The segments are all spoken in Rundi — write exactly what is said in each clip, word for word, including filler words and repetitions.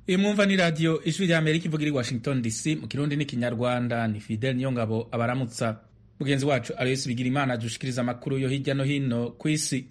Iyi mwumva ni radio ijwi rya Amerika ivugira i Washington D C mu kirundi n'ikinyarwanda. Ni Fidel Niyongabo abaramutsa. Mugenzi wacu Aloyes Bigirimana adushikiriza amakuru yo hirya no hino kw'isi.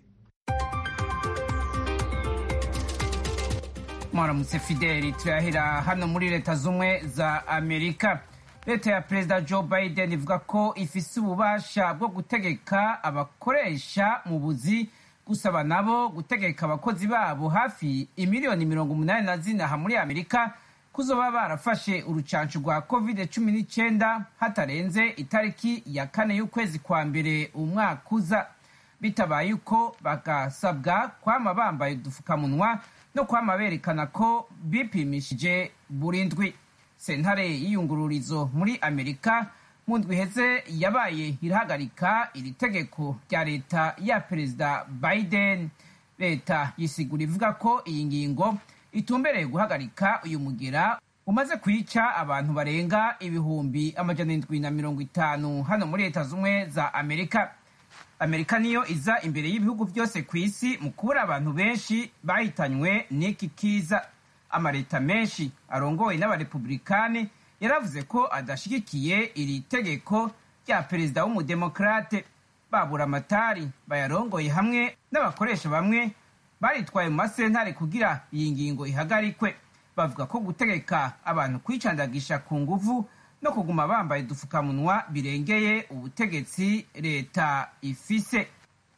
Mwaramutse Fidel, turahera hano muri leta zumwe za Amerika. Leta ya Perezida Joe Biden ivuga ko ifise ububasha bwo gutegeka abakoresha mu buzi gusaba nabo gutegeka abakozi babo hafi imiliyoni mirongo umunani na zine aha muri Amerika kuzoba barafashe urucancu rwa covid cumi n'icenda hatarenze itariki ya kane y'ukwezi kwa mbere umwaka uza. Bitabaye uko bagasabwa kwama bambaye udufukamunwa no kwama berekana ko bipimishije burindwi. Sentare y'iyungururizo muri Amerika mu ndwi iheze yabaye irahagarika iri tegeko rya leta ya Perezida Biden. Leta yisigura ivuga ko iyi ngingo itumbereye guhagarika uyu mugera umaze kwica abantu barenga ibihumbi amajana indwi na mirongo itanu hano muri leta zumwe za Amerika. Amerika niyo iza imbere y'ibihugu byose ku isi mu kubura abantu benshi bahitanywe n'iki kiza. Amaleta menshi arongoye n'abarepublikani yaravuze ko adashigikiye iri tegeko rya perezida w'umudemokrate. Babura amatari bayarongoye hamwe n'abakoresha bamwe baritwaye mu masentare kugira iyi ngingo ihagarikwe. Bavuga ko gutegeka abantu kwicandagisha ku nguvu no kuguma bambaye udufukamunwa birengeye ubutegetsi leta ifise.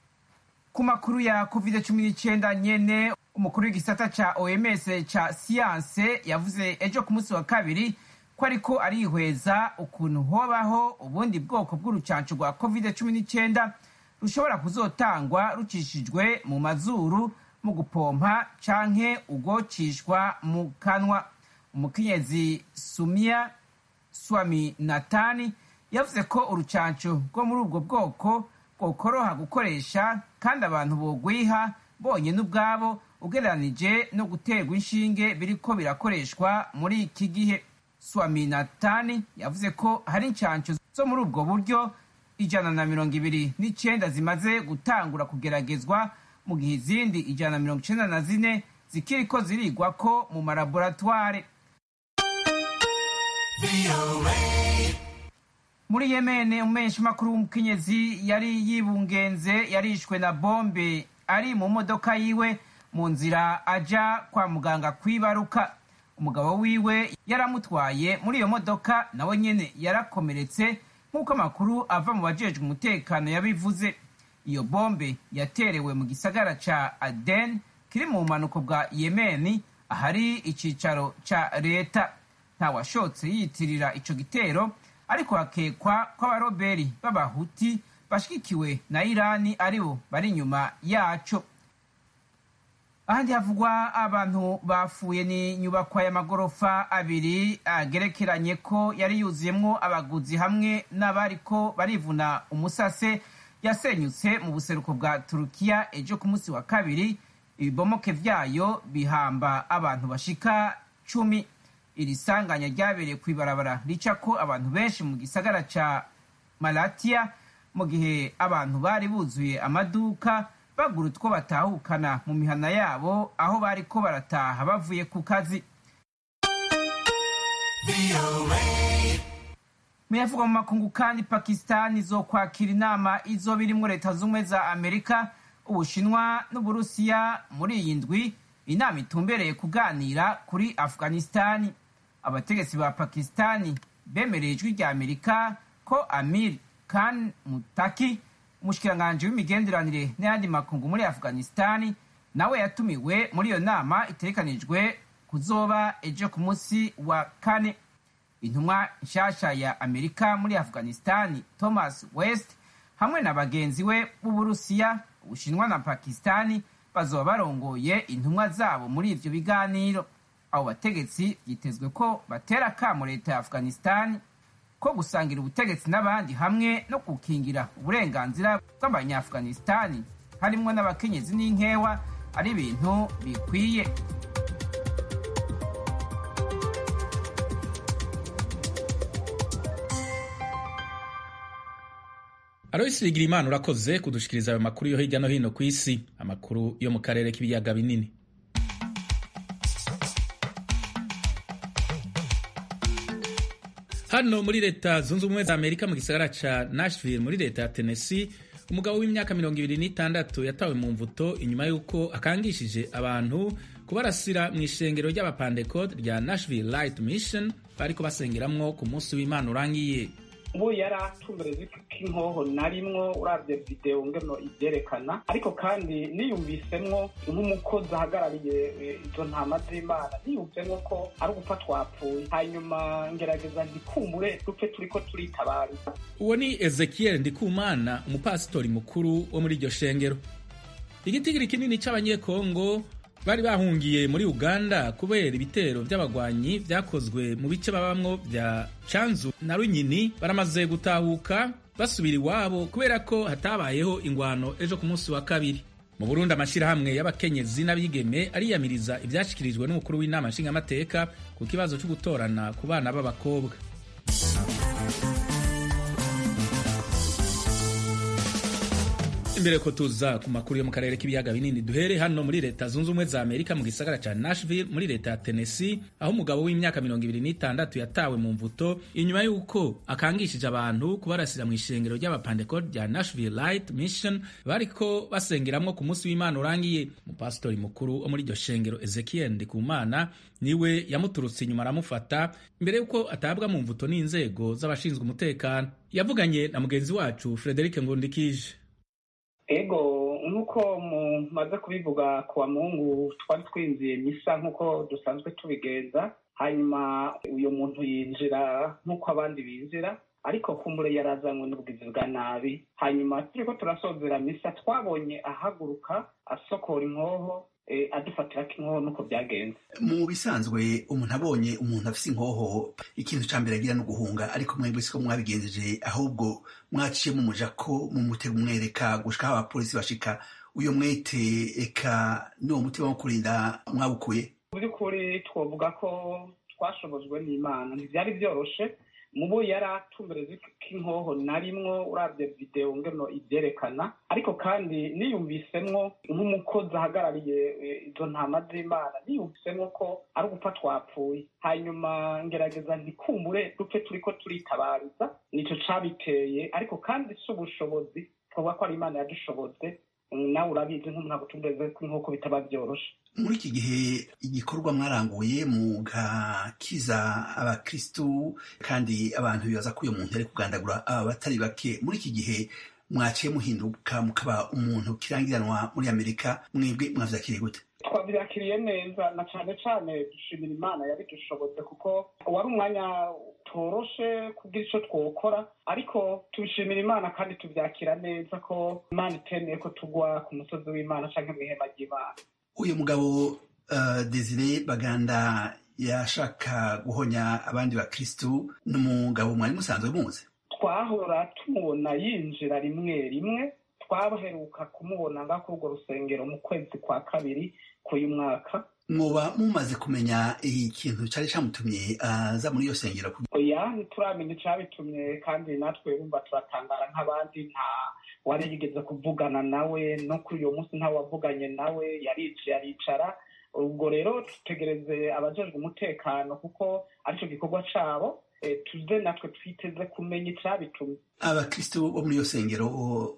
Ku makuru ya covid cumi n'icenda nyene, umukuru w'igisata ca O M S ca siyanse yavuze ejo ku munsi wa kabiri ko ariko arihweza ukuntu hobaho ubundi bwoko bw'urucancu rwa covid cumi n'icenda rushobora kuzotangwa rucishijwe mu mazuru mu gupompa canke ugocishwa mu kanwa. Umukenyezi Sumia Swaminathan yavuze ko urucancu rwo muri ubwo bwoko bwokoroha gukoresha kandi abantu bogwiha bonyene ubwabo ugereranije no guterwa inshinge biriko birakoreshwa muri iki gihe. Swaminathan yavuze ko hari incanco zo muri ubwo buryo ijana na mirongo ibiri n'icenda zimaze gutangura kugeragezwa mu gihe izindi ijana na mirongo icenda na zine zikiriko zirigwako mu malaboratware. Muri Yemen, umumenyeshamakuru w'umukenyezi yari yibungenze yarishwe na bombe ari mu modoka yiwe mu nzira aja kwa muganga kwibaruka. Umugabo wiwe yaramutwaye muri iyo modoka nawe nyene yarakomeretse nk'uko amakuru ava mu bajejwe umutekano yabivuze. Iyo bombe yaterewe mu gisagara ca Aden kiri mu bumanuko bwa Yemen ahari icicaro ca leta. Ntawashotse yiyitirira ico gitero, ariko hakekwa ko abaroberi b'abahuti bashigikiwe na Irani aribo bari inyuma yaco. Ahandi havugwa abantu bafuye ni nyubakwa y'amagorofa abiri agerekeranye ko yari yuzuyemwo abaguzi hamwe n'abariko barivuna umusase yasenyutse mu buseruko bwa Turukiya ejo ku munsi wa kabiri. Ibibomoke vyayo bihamba abantu bashika cumi. Iri sanganya ryabereye kw'ibarabara ricako abantu benshi mu gisagara ca Malatya mu gihe abantu bari buzuye amaduka bagura utwo batahukana mu mihana yabo aho bariko barataha bavuye ku kazi. Muyavuga mu makungu kandi, Pakistan izokwakira inama izoba irimwo leta zumwe za Amerika, Ubushinwa n'Uburusiya muri iyi ndwi, inama itumbereye kuganira kuri Afghanistan. Abategetsi ba Pakistani bemereye ijwi rya Amerika ko Amir Khan Muttaqi, umushikiranganji w'imigenderanire n'ayandi makungu muri Afghanistan, nawe yatumiwe muri iyo nama itegekanijwe kuzoba ejo ku munsi wa kane. Intumwa nshasha ya Amerika muri Afghanistan, Thomas West, hamwe na bagenzi we b'Uburusiya, Ubushinwa na Pakistani bazoba barongoye intumwa zabo muri ivyo biganiro. Abo bategetsi vyitezwe ko batera akamo leta ya Afghanistan ko gusangira ubutegetsi n'abandi hamwe no gukingira uburenganzira bw'abanya-Afghanistan harimwo n'abakenyezi n'inkewa ari ibintu bikwiye. Aloyes Bigirimana urakoze kudushikiriza ayo makuru yo hirya no hino ku isi, amakuru yo mu karere k'ibiyaga binini. hano muri leta zunze ubumwe za Amerika mu gisagara ca Nashville muri leta ya Tennessee, umugabo w'imyaka mirongo ibiri n'itandatu yatawe mu mvuto inyuma y'uko akangishije abantu kubarasira mu ishengero ry'abapantekote rya Nashville Light Mission bariko basengeramwo ku munsi w'Imana urangiye. ubu yari atumbereze k'inkoho narimwo uravye video ngeno ivyerekana, ariko kandi niyumvisemwo nk'umukozi ahagarariye izo ntama z'Imana, niyumvemwo ko ari ugupfa twapfuye, hanyuma ngerageza ndikumbure dupfe turiko turitabariza. Uwo ni Ezekiel Ndikumana, umupasitori mukuru wo muri iryo shengero. Igitigiri kinini c'abanyekongo bari bahungiye muri Uganda kubera ibitero by'abagwanyi vyakozwe mu bice babamwo vya Chanzu na Runyini baramaze gutahuka basubira iwabo kubera ko hatabayeho ingwano ejo ku munsi wa kabiri. Mu Burundi amashirahamwe y'abakenyezi n'abigeme ariyamiriza ivyashikirijwe n'umukuru w'inama nshingamateka ku kibazo cyo gutorana ku bana b'abakobwa. Imbere ko tuza ku makuru yo mu karere k'ibiyaga binini, duhere hano muri leta zunze ubumwe za Amerika mu gisagara ca Nashville muri leta ya Tennessee, aho umugabo w'imyaka mirongo ibiri n'itandatu yatawe mu mvuto inyuma y'uko akangishije abantu kubarasira mu ishengero ry'abapantekote rya Nashville Light Mission bariko basengeramwo ku munsi w'Imana urangiye. Umupasitori mukuru wo muri iryo shengero Ezekiel Ndikumana niwe yamuturutse inyuma aramufata imbere y'uko atabwa mu mvuto n'inzego z'abashinzwe umutekano. Yavuganye na mugenzi wacu Frederic Ngundikije. Ego nkuko mumaze kubivuga kuwa Mungu twari twinziye misa nkuko dusanzwe tubigenza, hanyuma uyo muntu yinjira nkuko abandi binjira, ariko kumbure yarazanywe n'ubwizi bwa nabi. Hanyuma turiko turasozera misa twabonye ahaguruka asokora inkoho e, adufatira k'inkoho nuko byagenze. Mu bisanzwe umuntu abonye umuntu afise inkoho ikintu ca mbere agira no guhunga, ariko mwebwe siko mwabigenjeje, ahubwo mwaciye mu muja ko mu mutego umwereka gushika abapolisi bashika. Uyo mwete eka no mutima wo kurinda mwabukuye? Byukuri twovuga ko twashobojwe n'Imana, ntivyari byoroshe. Mubo yari atumbereze k'inkoho narimwo uravye video ngeno ivyerekana, ariko kandi niyumvisemwo nk'umukozi ahagarariye izo ntama z'Imana, niyumvisemwo ko ari ugupfa twapfuye, hanyuma ngerageza ndikumbure dupfe turiko turitabariza. Nico cabiteye, ariko kandi si ubushobozi, twovuga ko ari Imana yadushoboze. Nawe urabizi nk'umuntu atumbereze nk'uko bitaba vyoroshe. Muri iki gihe igikorwa mwaranguye mugakiza abakristu kandi abantu bibaza ko uyo muntu ari kugandagura aba batari bake, muri iki gihe mwaciye muhinduka mukaba umuntu kirangiranwa muri Amerika, mwebwe mwavyakiriye gute? Twavyakiriye neza, na cane cane dushimira Imana yabidushoboze, kuko wari umwanya toroshe kugira ico twokora, ariko tubishimira Imana kandi tuvyakira neza ko Imana itemeye ko tugwa ku musozi w'Imana canke mw'ihema ry'Imana. Uyu mugabo uh, Desire Baganda yashaka guhonya abandi bakristu, n'umugabo mwari musanzwe muzi? Twahora tumubona yinjira rimwe rimwe, twabaheruka kumubona nga kuri urwo rusengero mu kwezi kwa kabiri k'uyu mwaka. Mwoba mumaze kumenya ikintu cari camutumye aza uh, muri iyo sengero? Oya, ntituramenya icabitumye, kandi natwe urumva turatangara nk'abandi. Nta wari yigeze kuvugana nawe, no kuri uyo munsi nta wavuganye nawe, yaricaye aricara. Ubwo rero tutegereze abajejwe umutekano kuko arico gikorwa cabo, e, tuze natwe twiteze kumenya icabitumye. Abakristo bo muri iyo sengero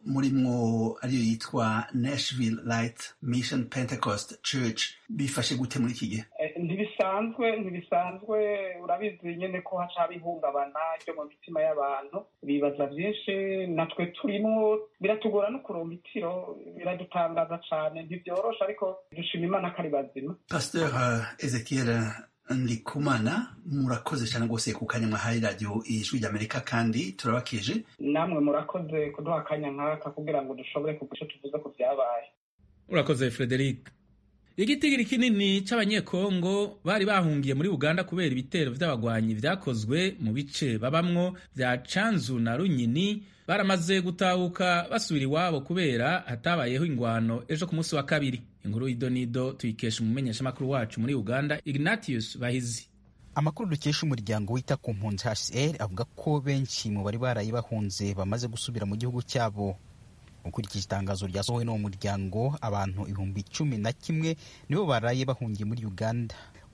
murimwo ariyo yitwa Nashville Light Mission Pentecost Church bifashe gute muri iki gihe? E, ntibisanzwe ntibisanzwe urabizi nyene ko haca bihungabana ryo mu mitima y'abantu, bibaza vyinshi, natwe turimwo biratugora no kuronka itiro, biradutangaza cane, ntivyorosha, ariko dushima Imana ko ari bazima. Pasteur uh, Ezekiel Ndikumana, murakoze cyane rwose ku kanya mwahaye radio Ijwi ry'Amerika, kandi turabakije. Namwe murakoze kuduha akanya nk'aka kugira ngo dushobore kugira icyo tuvuze ku byabaye. Urakoze Frederic. Igitigiri kinini c'abanyekongo bari bahungiye muri Uganda kubera ibitero vy'abagwanyi vyakozwe mu bice babamwo vya Chanzu na Runyini baramaze gutahuka basubira iwabo kubera hatabayeho ingwano ejo ku munsi wa kabiri. Inkuru idonido tuyikesha umumenyesha makuru wacu muri Uganda Ignatius Bahizi. Amakuru dukesha umuryango wita ku mpunzi H C R avuga ko benshi mu bari baraye bahunze bamaze gusubira mu gihugu cyabo. Ukurikije itangazo ryasohowe n'uwo muryango, abantu ibihumbi cumi na kimwe nibo baraye bahungiye muri Uganda.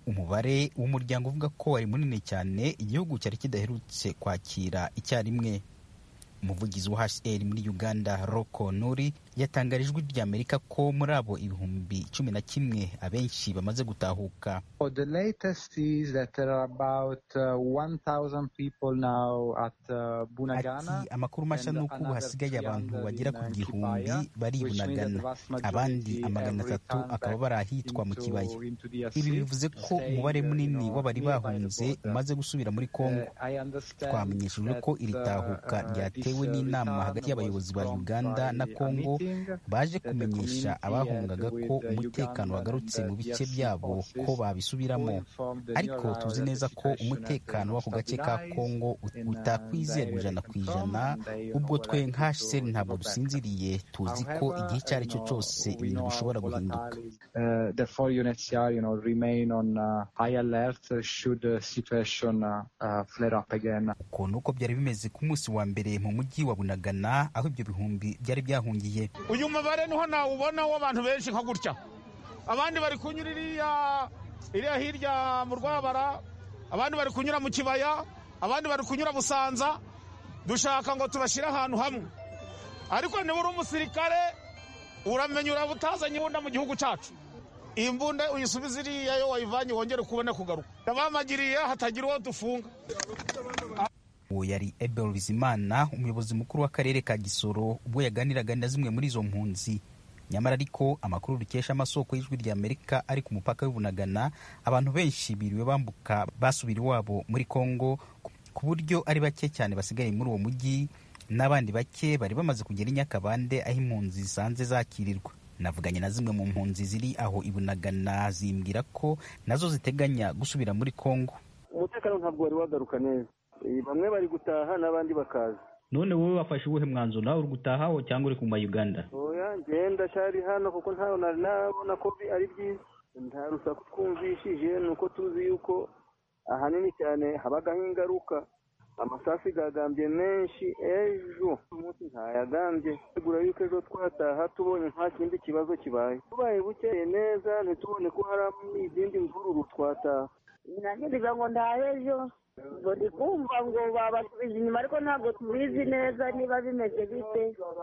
umubare w'umuryango uvuga ko wari munini cyane igihugu cyari kidaherutse kwakira icyarimwe. Umuvugizi wa H C R muri Uganda Roko Nuri yatangarije ijwi ry'Amerika ko muri abo ibihumbi cumi na kimwe abenshi bamaze gutahuka. Oh, the latest is that there are about uh, one thousand people now at uh, Bunagana. Ati amakuru mashya nuko ubu hasigaye abantu bagera ku gihumbi bari Bunagana, abandi amagana atatu akaba bari ahitwa mu Kibaya. Ibi bivuze ko umubare munini w'abari bahunze umaze gusubira muri Kongo. Twamenyeshejwe ko iri tahuka ryatewe n'inama hagati y'abayobozi ba Uganda na Kongo baje kumenyesha abahungaga ko umutekano wagarutse mu bice byabo ko babisubiramo, ariko tuzi neza ko umutekano w'ako gace ka Kongo utakwizerwa ijana ku ijana. Ubwo twe nka H C R ntabwo dusinziriye, tuzi ko igihe icyo ari cyo cyose ibintu bishobora guhinduka. Therefore U N H C R you know remain on uh, high alert should the situation uh, uh, flare up again. Uko nuko byari bimeze ku munsi wa mbere mu mujyi wa Bunagana aho ibyo bihumbi byari byahungiye. Uyu mubare niho nawe ubona w'abantu benshi nka gutya, abandi bari kunyura iriya iriya hirya mu Rwabara, abandi bari kunyura mu Kibaya, abandi bari kunyura Busanza. Dushaka ngo tubashyire ahantu hamwe, ariko niba uri umusirikare uramenya urabutazanye imbunda mu gihugu cyacu. Iyi mbunda uyisubiza iriya yo wayivanye wongere kubona kugaruka, abamagiriye hatagira uwo dufunga. Uwo yari Abel Bizimana, umuyobozi mukuru w'akarere ka Gisoro, ubwo yaganiraga na zimwe muri izo mpunzi. Nyamara ariko amakuru dukesha amasoko y'ijwi ry'Amerika ari ku mupaka w'Ibunagana, abantu benshi biriwe bambuka basubira iwabo muri Kongo, ku buryo ari bake cyane basigaye muri uwo mujyi, n'abandi bake bari bamaze kugera i Nyakabande aho impunzi zisanze zakirirwa. Navuganye na zimwe mu mpunzi ziri aho Ibunagana zimbwira ko nazo ziteganya gusubira muri Kongo. Umutekano ntabwo wari wagaruka neza, bamwe bari gutaha n'abandi bakaza. None wowe wafashe ubuhe mwanzuro, nawe uri gutaha cyangwa uri kuma Uganda? Oya, ngenda cyari hano kuko ntaho nari nabona ko ari byiza, nta rusaku twumvishije, nuko tuzi yuko ahanini cyane habagaho ingaruka. Amasafi gagambye menshi ejo, umunsi ntayagambye. Tegura yuko ejo twataha tubonye nta kindi kibazo kibaye, tubaye bukeye neza ntitubone ko hari izindi mvururu twataha. Nanjye ndiga ngo ndahe ejo, ngo ndi kumva ngo babasubije inyuma, ariko ntabwo tubizi neza niba bimeze bite.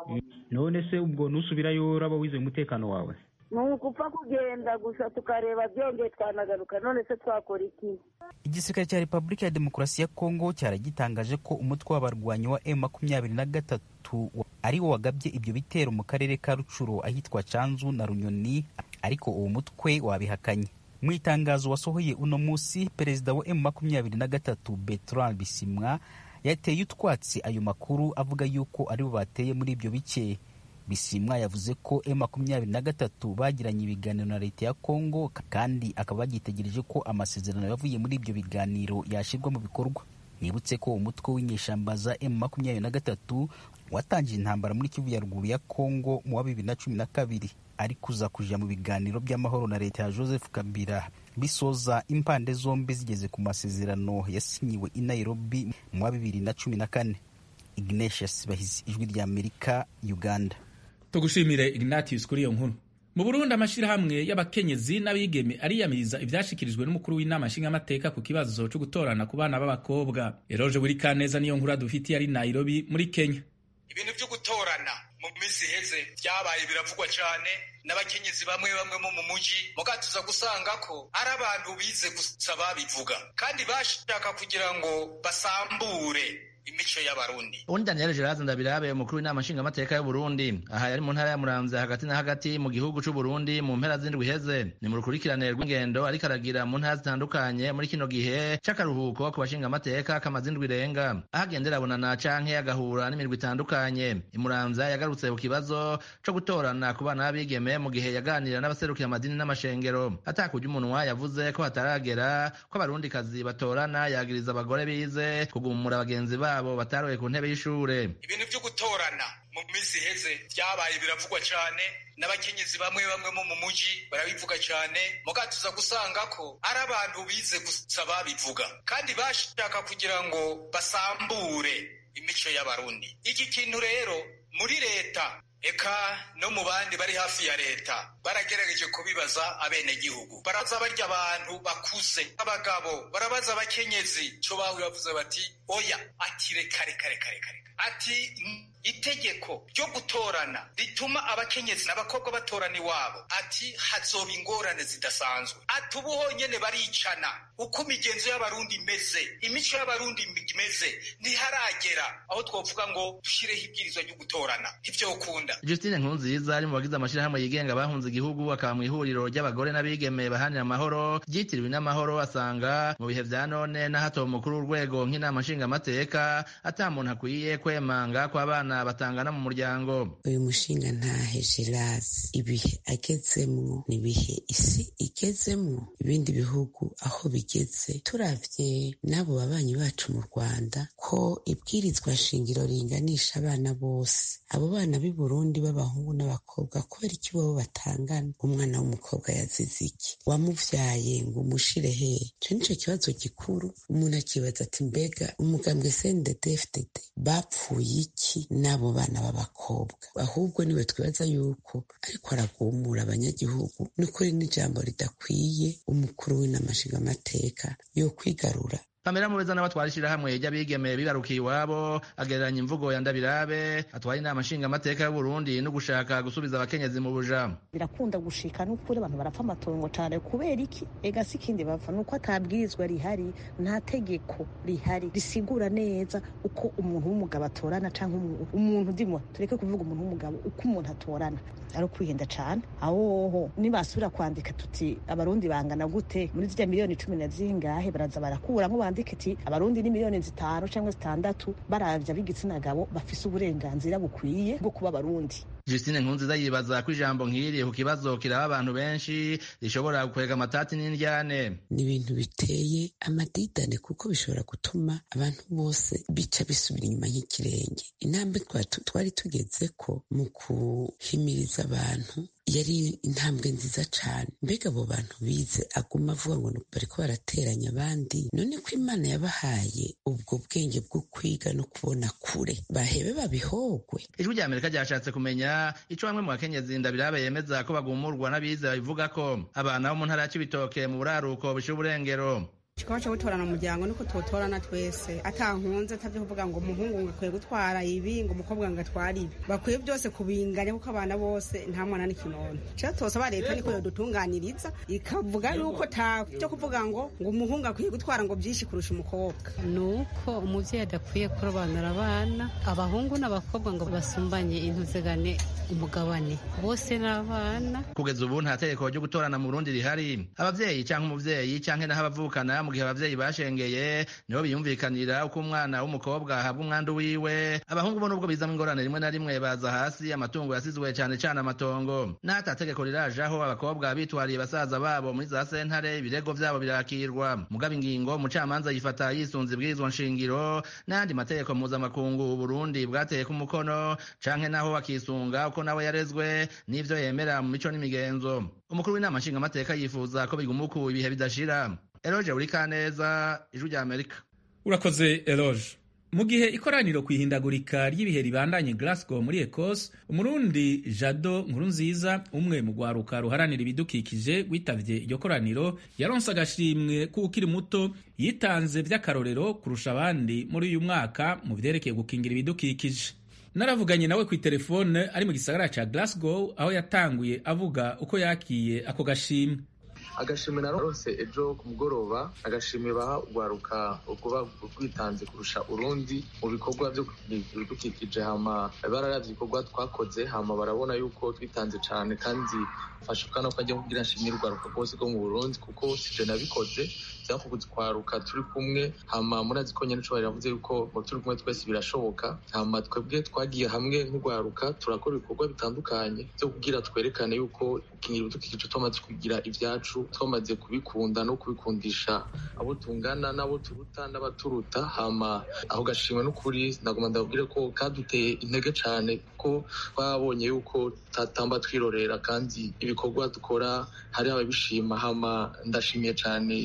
None se ubwo nusubirayo uraba wizeye umutekano wawe? Nuko upfa kugenda gusa tukareba byongeye twanagaruka, none se twakora iki? Igisirikare cya Repubulika ya Demokarasi ya Kongo cyaragitangaje ko umutwe w'abarwanyi wa M makumyabiri na gatatu ari wo wagabye ibyo bitero mu karere ka Rucuro ahitwa Canzu na Runyoni, ariko uwo mutwe wabihakanye. Mu itangazo wasohoye uno munsi, perezida wa M makumyabiri na gatatu Bertrand Bisimwa yateye utwatsi ayo makuru avuga yuko ari bo bateye muri ibyo bice. Bisimwa yavuze ko M makumyabiri na gatatu bagiranye ibiganiro na leta ya Kongo, kandi akaba bagitegereje ko amasezerano yavuye muri ibyo biganiro yashirwa mu bikorwa. Nibutse ko umutwe w'inyeshamba za M makumyabiri na gatatu watangiye intambara muri Kivu ya ruguru ya Kongo mu wa bibiri na cumi na kabiri, ari kuza kuja mu biganiro by'amahoro na leta ya Joseph Kabila, bisoza impande zombi zigeze ku masezerano yasinyiwe i Nairobi mu wa bibiri na cumi na kane. Ignatius Bahizi, ijwi ry'Amerika, Uganda. Tugushimire Ignatius kuri iyo nkuru. Mu Burundi amashirahamwe y'abakenyezi n'abigeme ariyamiriza ivyashikirijwe n'umukuru w'inama nshingamateka ku kibazo cyo gutorana ku bana b'abakobwa. Eroje buri kaneza niyo nkuru dufitiye ari Nairobi muri Kenya. Ibintu byo gutorana mu minsi heze byabaye biravugwa cyane n'abakenyezi bamwe bamwe mu muji, mugatuza gusanga ko ari abantu bize gusa babivuga kandi bashaka kugira ngo basambure imico y'abarundi. Undi Daniel Gerard Ndabirabe, umukuru w'inama nshingamateka y'u Burundi, aha yari mu ntara ya Muramvya hagati na hagati mu gihugu c'u Burundi mu mpera z'indwi iheze. Ni mu rukurikirane rw'ingendo ariko aragira mu ntara zitandukanye muri kino gihe c'akaruhuko ku bashingamateka kamaze indwi irenga, aho agendera abonana canke agahura n'imirwi itandukanye. I Muramvya yagarutse ku kibazo co gutorana ku bana b'abigeme mu gihe yaganira n'abaserukira amadini n'amashengero. Atakurya umunwa yavuze ko hataragera ko abarundikazi batorana, yagiriza abagore bize kugumura bagenzi ba abo bataroye ku ntebe y'ishure. Ibintu byo gutorana mu minsi heze byabaye biravugwa cyane n'abakenyezi bamwe bamwe mu muji barabivuga cyane, mugatuza gusanga ko ari abantu bize gusa babivuga kandi bashaka kugira ngo basambure imico y'abarundi. Iki kintu rero muri leta eka no mu bandi bari hafi ya leta baragerageje kubibaza abenegihugu, baraza barya abantu bakuze, abagabo barabaza abakenyezi, co bahuye bavuze bati oya, ati reka reka reka reka ati itegeko ryo gutorana rituma abakenyezi n'abakobwa batorana iwabo, ati hazoba ingorane zidasanzwe, ati ubu honyene baricana, uko imigenzo y'abarundi imeze, imico y'abarundi imeze, ntiharagera aho twovuga ngo dushireho ibwirizwa ryo gutorana, ivyo ukunda. Justine Nkurunziza ari mu bagize amashirahamwe yigenga bahunze igihugu, akaba mu ihuriro ry'abagore n'abigeme bahanira amahoro ryitiriwe n'amahoro, asanga mu bihe vya none n'ahato mukuru w'urwego nk'inama nshingamateka ata muntu akwiye kwemanga kw'abana batangana mu muryango. Uyu mushinga ntahe Gerazi ibihe agezemwo n'ibihe isi igezemwo, ibindi bihugu aho bigeze turavye n'abo babanyi bacu mu Rwanda ko ibwirizwa shingiro ringanisha abana bose, abo bana b'i Burundi b'abahungu n'abakobwa kubera iki bobo batangana? Umwana w'umukobwa yazize iki? Wamuvyaye ngo umushire hehe? Ico nico kibazo gikuru umuntu akibaza ati mbega umugambwe C N D D F D D bapfuye iki n'abo bana b'abakobwa? Ahubwo niwe twibaza yuko ariko aragumura abanyagihugu, n'ukuri n'ijambo ridakwiye umukuru w'inama nshingamateka yo kwigarura. Pamela Mubeza nawe atwara ishirahamwe ry'abigeme bibarukiye iwabo agereranya imvugo ya Ndabirabe atwara inama nshingamateka y'u Burundi no gushaka gusubiza abakenyezi mu buja. Birakunda gushika n'ukuri abantu barapfa amatongo cane kubera iki? Ega si kindi bapfa nuko atabwirizwa rihari, nta tegeko rihari risigura neza uko umuntu w'umugabo atorana canke umuntu ndimo tureke kuvuga umuntu w'umugabo uko umuntu atorana, ari kwihenda cane. Aho nibasubira kwandika tuti abarundi bangana gute muri zirya miliyoni cumi na zingahe, baraza barakura ngo bandikiti abarundi ni miliyoni zitanu cyangwa zitandatu, baravya b'igitsina gabo bafise uburenganzira bukwiye bwo kuba abarundi. Justine Nkurunziza yibaza ko ijambo nk'iri ku kibazo kiraba abantu benshi rishobora gukwega amatati n'indyane. Ni ibintu biteye amadidane kuko bishobora gutuma abantu bose bica bisubira inyuma nk'ikirenge. Intambwe twari tugeze ko mu kuhimiriza abantu yari intambwe nziza cane. Mbega abo bantu bize aguma avuga ngo bariko barateranya abandi, none ko Imana yabahaye ubwo bwenge bwo kwiga no kubona kure, bahebe babihogwe. Ijwi rya Amerika ryashatse kumenya ico bamwe mu bakenyezi Ndabirabe yemeza ko bagumurwa n'abize babivuga ko abana bo mu ntara ya Cibitoke mu buraruko bushiye uburengero. Chikaba cyo gutorana mu muryango niko totorana twese, atankunze atavyo kuvuga ngo umuhungu ngakwiye gutwara ibi ngo umukobwa ngatwara ibi, bakwiye byose kubinganya kuko abana bose nta mwana n'ikinono. Cyo tosaba leta niko yodutunganiriza ikavuga yuko ta cyo kuvuga ngo ngo umuhungu akwiye gutwara ngo byishi kurusha umukobwa, nuko umuvyeyi adakwiye kurobanura abana, abahungu n'abakobwa ngo basumbanye intuzegane umugabane bose n'abana. Kugeza ubu nta tegeko ryo gutorana mu Burundi rihari. Abavyeyi canke umuvyeyi canke naho abavukana mu gihe abavyeyi bashengeye nibo biyumvikanira uko umwana w'umukobwa ahabwa umwandu wiwe. Abahungu bo nubwo bizamo ingorane rimwe na rimwe baza hasi, amatungo yasizwe cane cane amatongo. N'ata tegeko rirajaho abakobwa bitwariye basaza babo muri za sentare, ibirego vyabo birakirwa. Mugabe ingingo umucamanza yifata yisunze ibwirizwa nshingiro n'andi mategeko mpuzamakungu Burundi bwateye ku mukono, canke naho bakisunga uko nawe yarezwe n'ivyo yemera mu mico n'imigenzo. Umukuru w'inama nshingamateka yifuza ko bigumuku ibihe bidashira. Eloge Urikaneza, Ijwi rya Amerika. Urakoze Eloge. Mu gihe ikoraniro kwihindagurika ry'ibihe ribandanye Glasgow muri Ecosse, Umurundi Jado Nkurunziza umwe mu gwaruka ruharanira ibidukikije witavye iryo koraniro yaronse agashimwe k'ukiri muto yitanze vy'akarorero kurusha abandi muri uyu mwaka mu vyerekeye gukingira ibidukikije. Naravuganye nawe ku telefone ari mu gisagara ca Glasgow aho yatanguye avuga uko yakiye ako gashimwe. Agashimwe naronse ejo ku mugoroba, agashimwe baha ugwaruka ukuba rwitanze kurusha urundi mu bikorwa byo bidukikije, hama bararavye ibikorwa twakoze, hama barabona yuko twitanze cane kandi fashuka no kwajya kugira nshimira ugwaruka rwose rwo mu Burundi kuko sije nabikoze vyakubuze kwaruka turi kumwe. Hama murazi ko nyene cyo baravuze yuko mu turi kumwe twese birashoboka. Hama twebwe twagiye hamwe nk'ugwaruka turakora ibikorwa bitandukanye byo kugira twerekane yuko gukingira ibidukikije twamaze kugira ivyacu, twamaze kubikunda no kubikundisha abo tungana n'abo turuta n'abaturuta. Hama aho gashimwe n'ukuri nagoma ndabwire ko kaduteye intege cane kuko twabonye yuko tatamba twirorera kandi ibikorwa dukora hari ababishima. Hama ndashimiye cane bivuye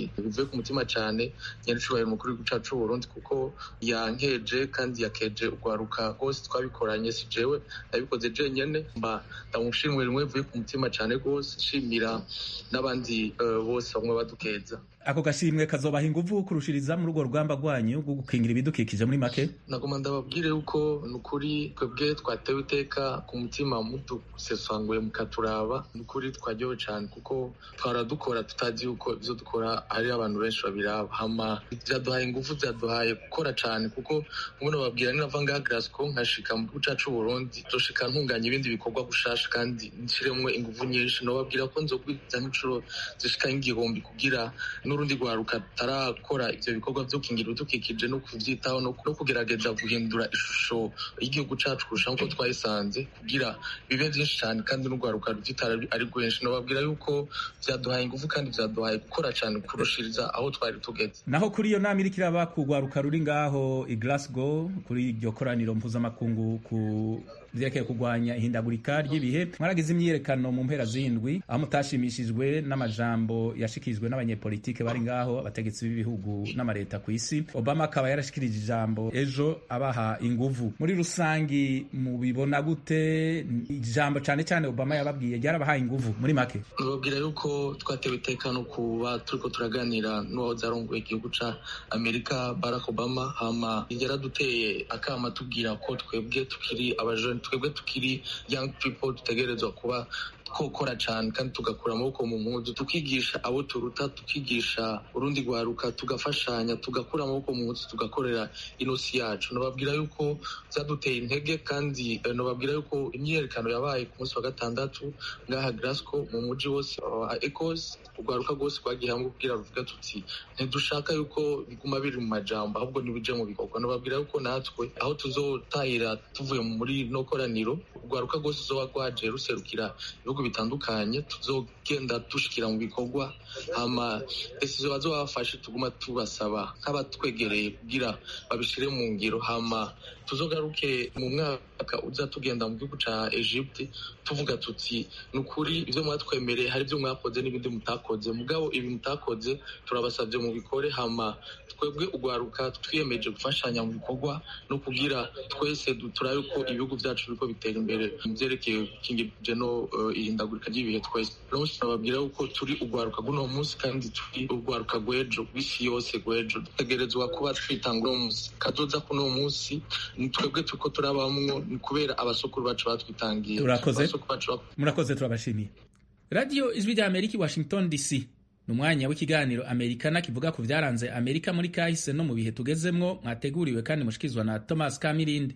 ku mutima cyane nyene cyubahiro mukuru w'igihugu cacu Burundi kuko yankeje kandi yakeje ugwaruka rwose twabikoranye si jewe nabikoze je nyene mba ndamushimwe rimwe vuye ku mutima cyane rwose shimira n'abandi uh, bose bamwe badukeza. Ako gashimwe kazobaha inguvu kurushiriza muri urwo rugamba rwanyu rwo gukingira ibidukikije muri make. Nagoma ndababwire yuko nukuri twebwe twatewe iteka ku mutima mudusesanguye mukaturaba nukuri twaryowe cyane kuko twaradukora tutazi yuko ivyo dukora hari abantu benshi babiraba hama byaduhaye inguvu byaduhaye gukora cyane kuko umuntu babwira ni nava ngaha Glasgow nkashika mu gihugu cacu Burundi zoshika ntunganya ibindi bikorwa gushasha kandi nshiremwe inguvu nyinshi no babwira ko nzogwiza n'icuro zishika igihumbi kugira n'urundi rwaruka tarakora ivyo bikorwa vyo kingira udukikije no kuvyitaho no kugerageza guhindura ishusho y'igihugu cacu kurusha uko twayisanze kugira bibe byinshi cyane kandi n'urwaruka rutitara ari rwinshi no babwira yuko vyaduhaye ingufu kandi vyaduhaye gukora cyane kurushiriza aho twari tugeze. Naho kuri iyo nama irikira bakugwaruka ruri ngaho i Glasgow kuri iryo koraniro mpuzamakungu ku vyerekeye kugwanya ihindagurika ry'ibihe mwaragize imyiyerekano mu mpera z'indwi aho mutashimishijwe n'amajambo yashikijwe n'abanyepolitike bari ngaho abategetsi b'ibihugu n'amareta ku isi. Obama akaba yarashikirije ijambo ejo abaha inguvu. Muri rusangi mubibona gute ijambo cyane cyane Obama yababwiye ryarabahaye inguvu muri make? Nababwira yuko twatewe itekano kuba turiko turaganira n'uwahoze arongoye igihugu ca Amerika Barack Obama hama yaraduteye akama tubwira ko twebwe tukiri abajene twebwe tukiri young people tutegerezwa kuba twokora cyane kandi tugakura amaboko mu mpuzu tukigisha abo turuta tukigisha urundi rwaruka tugafashanya tugakura amaboko mu mpuzu tugakorera inosi yacu. Nababwira yuko zaduteye intege kandi nababwira yuko imyiyerekano yabaye ku munsi wa gatandatu ngaha Glasgow mu muji wose wa Ecos urwaruka rwose rwagiye hamwe kugira ruvuga tuti ntidushaka yuko biguma biri mu majambo ahubwo nibije mu bikorwa. Nababwira yuko natwe aho tuzotahira tuvuye muri no koraniro urwaruka rwose zoba rwaje ruserukira bitandukanye tuzogenda dushikira mu bikorwa hama decision bazobafashe tuguma tubasaba nk'abatwegereye kugira babishire mu ngiro hama tuzogaruke mu mwaka uza tugenda mu gihugu ca Egypte tuvuga tuti nukuri ivyo mwatwemereye hari ivyo mwakoze n'ibindi mutakoze mugabo ibi mutakoze turabasavye mu bikore hama twebwe ugwaruka twiyemeje gufashanya mu bikorwa no kugira twese duturaye ko ibihugu vyacu biriko bitera imbere mu vyerekeye kingije no uh, ihindagurika ry'ibihe twese. Rwose nababwira yuko turi ugwaruka guno munsi kandi turi ugwaruka gwejo bisi yose gwejo dutegerezwa kuba twitanga umunsi kazoza kuno munsi twebwe tuko turabamwo ni kubera abasokuru bacu batwitangiye. Urakoze murakoze turabashimiye. Radio Ijwi rya Amerika Washington D C numwanya w'ikiganiro Amerikana kivuga ku vyaranze Amerika muri kahise no mu bihe tugezemwo mwateguriwe kandi mushikizwa na Thomas Kamirinde.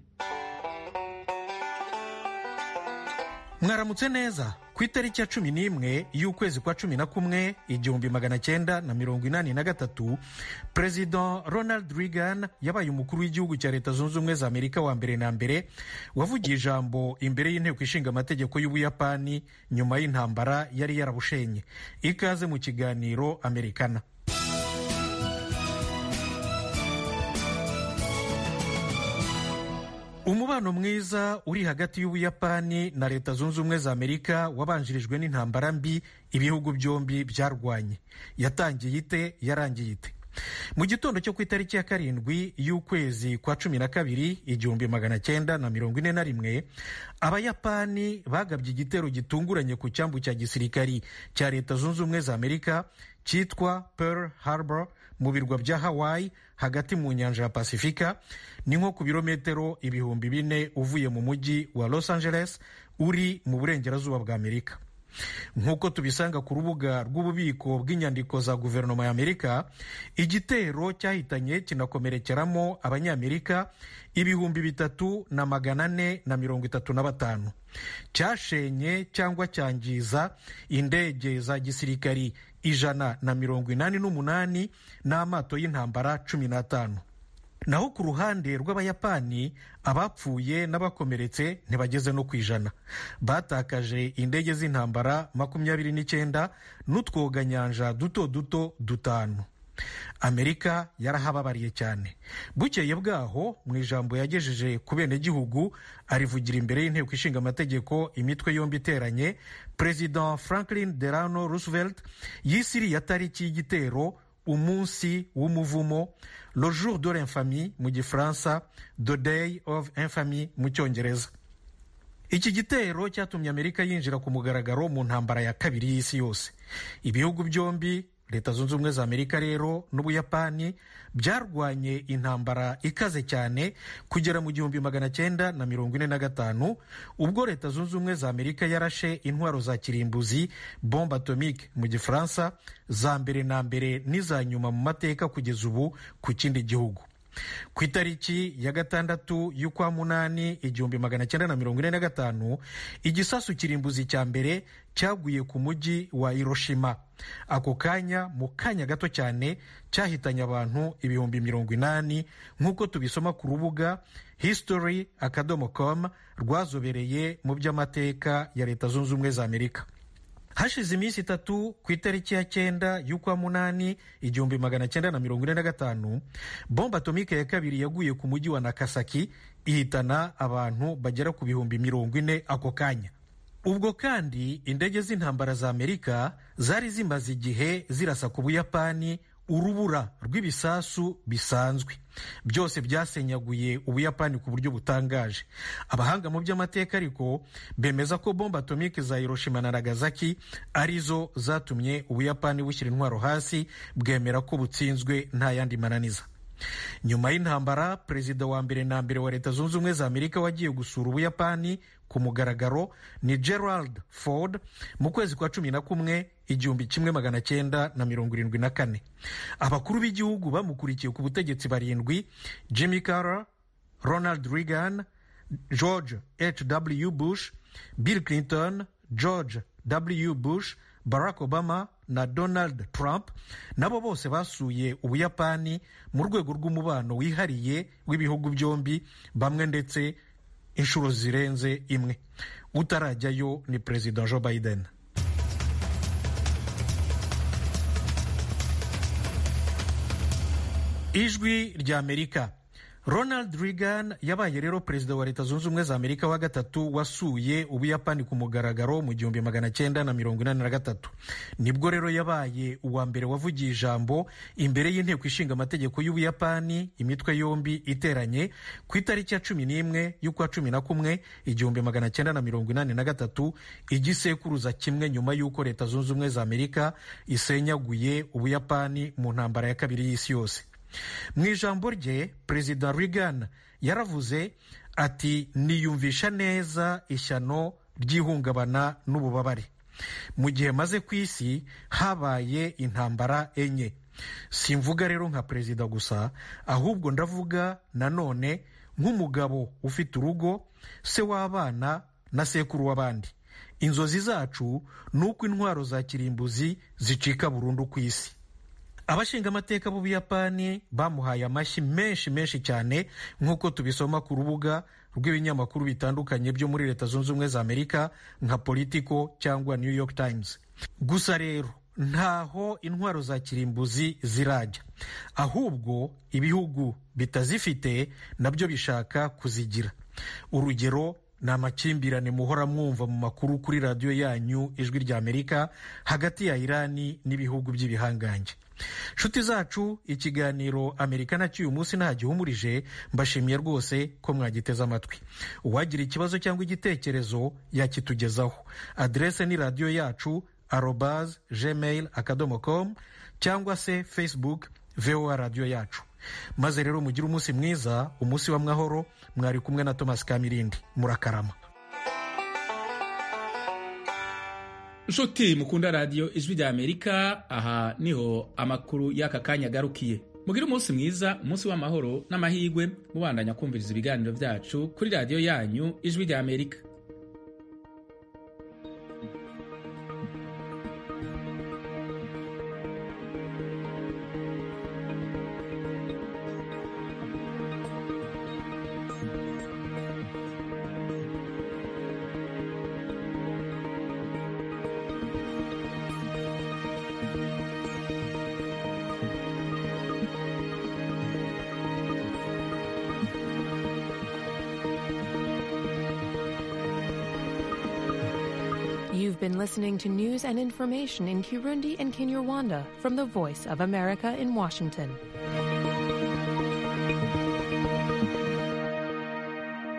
Mwaramutse neza ku itariki ya cumi n'imwe y'ukwezi kwa cumi na kumwe igihumbi magana cyenda na mirongo inani na gatatu President Ronald Reagan yabaye umukuru w'igihugu cya Leta Zunze Ubumwe za Amerika wa mbere na mbere wavugiye ijambo imbere y'inteko ishinga amategeko y'Ubuyapani nyuma y'intambara yari yarabushenye. Ikaze mu kiganiro Amerikana. Umubano mwiza uri hagati y'Ubuyapani na Leta Zunze Ubumwe za Amerika wabanjirijwe n'intambara mbi ibihugu byombi byarwanye. Yatangiye ite yarangiye ite? Mu gitondo cyo ku itariki ya karindwi y'ukwezi kwa cumi na kabiri igihumbi magana cyenda na mirongo ine na rimwe Abayapani bagabye igitero gitunguranye ku cyambu cya gisirikari cya Leta Zunze Ubumwe za Amerika cyitwa Pearl Harbor mu birwa bya Hawaii hagati mu nyanja ya Pasifika, ni nko ku birometero ibihumbi bine uvuye mu mujyi wa Los Angeles uri mu burengerazuba bwa Amerika. Nk'uko tubisanga ku rubuga rw'ububiko bw'inyandiko za guverinoma ya Amerika, igitero cyahitanye kinakomerekeramo abanyamerika ibihumbi bitatu na magana ane na mirongo itatu na batanu. Cyashenye cyangwa cyangiza indege za gisirikari ijana na mirongo inani n'umunani n'amato y'intambara cumi n'atanu. Naho ku ruhande rw'Abayapani abapfuye n'abakomeretse ntibageze no ku ijana. Batakaje indege z'intambara makumyabiri n'icyenda n'utwoganyanja duto duto dutanu. Amerika yarahababariye cyane. Bukeye bwaho mu ijambo yagejeje ku benegihugu arivugira imbere y'inteko ishinga amategeko imitwe yombi iteranye, President Franklin Delano Roosevelt yisiriye tariki y'igitero umunsi w'umuvumo, le jour de l'infamie mu gifaransa, the day of infamy mu cyongereza. Iki gitero cyatumye Amerika yinjira ku mugaragaro mu ntambara ya kabiri y'isi yose. Ibihugu byombi, Leta Zunze Ubumwe za Amerika rero n'Ubuyapani, byarwanye intambara ikaze cyane kugera mu gihumbi magana cyenda na mirongo ine na gatanu, ubwo Leta Zunze Ubumwe za Amerika yarashe intwaro za kirimbuzi, bombe atomique mu gifaransa, za mbere na mbere n'iza nyuma mu mateka kugeza ubu ku kindi gihugu. Ku itariki ya gatandatu y'ukwa munani igihumbi magana cyenda na mirongo ine na gatanu, igisasu kirimbuzi cya mbere cyaguye ku mujyi wa Hiroshima. Ako kanya, mu kanya gato cyane, cyahitanye abantu ibihumbi mirongo inani, nk'uko tubisoma ku rubuga history akadomo com rwazobereye mu by'amateka ya Leta Zunze Ubumwe za Amerika. Hashize iminsi itatu, ku itariki ya cyenda y'ukwa munani igihumbi magana cyenda na mirongo ine na gatanu, bomba atomike ya kabiri yaguye ku mujyi wa Nagasaki, ihitana abantu bagera ku bihumbi mirongo ine ako kanya. Ubwo kandi indege z'intambara za Amerika zari zimaze igihe zirasa ku Buyapani urubura rw'ibisasu bisanzwe. Byose byasenyaguye Ubuyapani ku buryo butangaje. Abahanga mu by'amateka ariko bemeza ko bomba atomike za Hiroshima na Nagasaki arizo zatumye Ubuyapani bushyira intwaro hasi, bwemera ko butsinzwe nta yandi mananiza. Nyuma y'intambara, perezida wa mbere na mbere wa Leta Zunze Ubumwe za Amerika wagiye gusura Ubuyapani ku mugaragaro ni Gerald Ford mu kwezi kwa cumi na kumwe igihumbi kimwe magana cyenda na mirongo irindwi na kane. Abakuru b'igihugu bamukurikiye ku butegetsi barindwi: Jimmy Carter, Ronald Reagan, George H W Bush, Bill Clinton, George W Bush, Barack Obama na Donald Trump, nabo bose basuye Ubuyapani mu rwego rw'umubano wihariye w'ibihugu byombi, bamwe ndetse inshuro zirenze imwe. Utarajyayo ni President Joe Biden. Ijwi rya Amerika. Ronald Reagan yabaye rero perezida wa Leta Zunze Ubumwe za Amerika wa gatatu wasuye Ubuyapani ku mugaragaro mu gihumbi magana cyenda na mirongo inani na gatatu. Nibwo rero yabaye uwa mbere wavugiye ijambo imbere y'inteko ishinga amategeko y'Ubuyapani, imitwe yombi iteranye, ku itariki ya cumi n'imwe y'ukwa cumi na kumwe igihumbi magana cyenda na mirongo inani na gatatu, igisekuruza kimwe nyuma y'uko Leta Zunze Ubumwe za Amerika isenyaguye Ubuyapani mu ntambara ya kabiri y'isi yose. Mu ijambo rye, Perezida Reagan yaravuze ati, niyumvisha neza ishyano ry'ihungabana n'ububabare. Mu gihe maze ku isi habaye intambara enye. Simvuga rero nka perezida gusa, ahubwo ndavuga nanone nk'umugabo ufite urugo, se w'abana na sekuru w'abandi. Inzozi zacu ni uko intwaro za kirimbuzi zicika burundu ku isi. Abashinga amateka b'Ubuyapani bamuhaye amashyi menshi menshi cyane, nk'uko tubisoma ku rubuga rw'ibinyamakuru bitandukanye byo muri Leta Zunze Ubumwe za Amerika nka Politico cyangwa New York Times. Gusa rero ntaho intwaro za kirimbuzi zirajya, ahubwo ibihugu bitazifite nabyo bishaka kuzigira. Urugero ni amakimbirane muhora mwumva mu makuru kuri radiyo yanyu Ijwi rya Amerika hagati ya Irani n'ibihugu by'ibihangange. Nshuti zacu, ikiganiro Amerika na cy'uyu munsi ntagihumurije. Mbashimiye rwose ko mwagiteze amatwi. Uwagira ikibazo cyangwa igitekerezo yakitugezaho. Adrese ni radiyo yacu arobase gmail akadomo com cyangwa se Facebook V O A radiyo yacu. Maze rero mugire umunsi mwiza, umunsi w'amahoro. Mwari kumwe na Thomas Kamirindi. Murakarama. Nshuti mukunda radio Ijwi rya Amerika, aha niho amakuru y'aka kanya garukiye. Mugire umunsi mwiza, umunsi w'amahoro n'amahirwe, mubandanya kumviriza ibiganiro byacu kuri radio yanyu Ijwi rya Amerika. You've been listening to news and information in Kirundi and Kinyarwanda from the Voice of America in Washington.